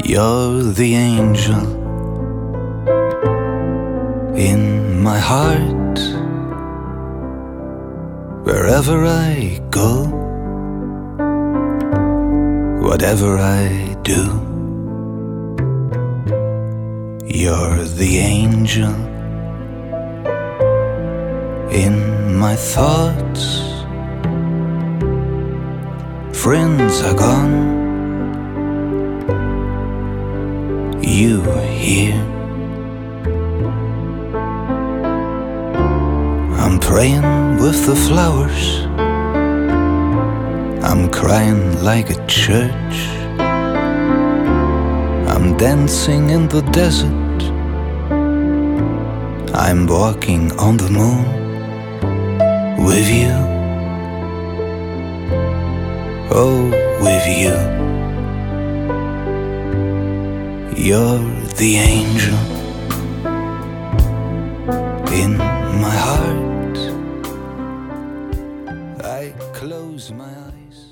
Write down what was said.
You're the angel in my heart. Wherever I go, whatever I do, you're the angel in my thoughts. Friends are gone, you here. I'm praying with the flowers, I'm crying like a church, I'm dancing in the desert, I'm walking on the moon with you. Oh, with you. You're the angel in my heart. I close my eyes.